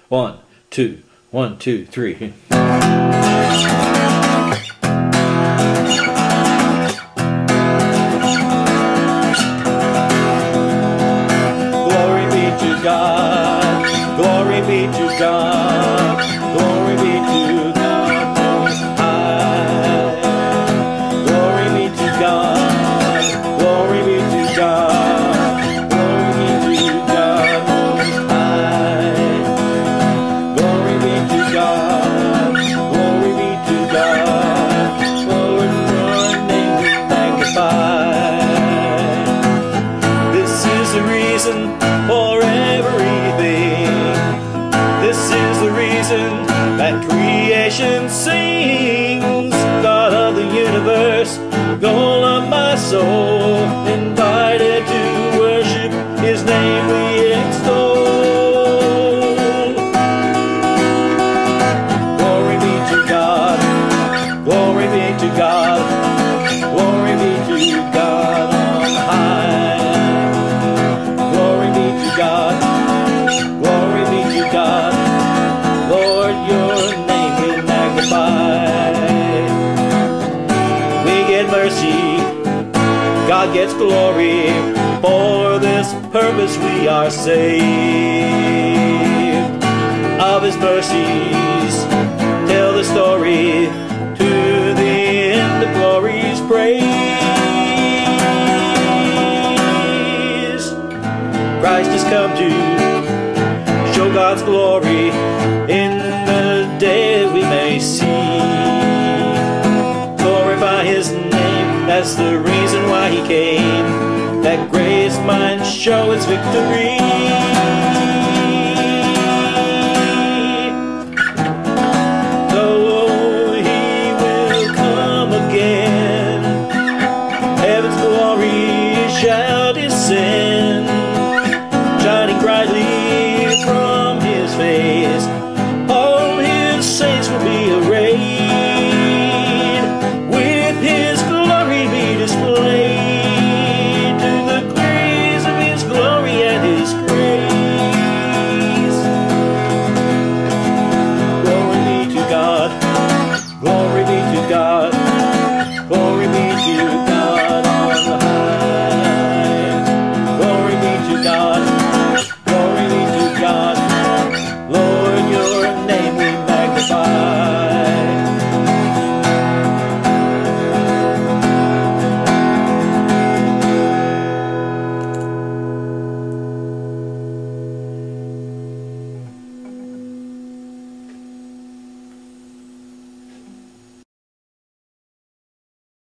1, 2, 1, 2, 3. Glory be to God. Glory be to God. Glory be to God Most High. Glory be to God. Glory be to God. Glory be to God Most High. Glory be to God. Glory be to God. Lord, your name be magnified. This is the reason for everything. This is the reason that creation sings. God of the universe, goal of my soul, invited to worship His name we extol. Glory be to God. Glory be to God. Glory be to God on high. Glory be to God. Glory be to God. Lord, your name be magnified. We get mercy, God gets glory. For this purpose we are saved. Of His mercies, tell the story to the end of glory's praise. Christ has come to show God's glory in the day we may see. Glorify His name, that's the reason why He came, that grace might show its victory.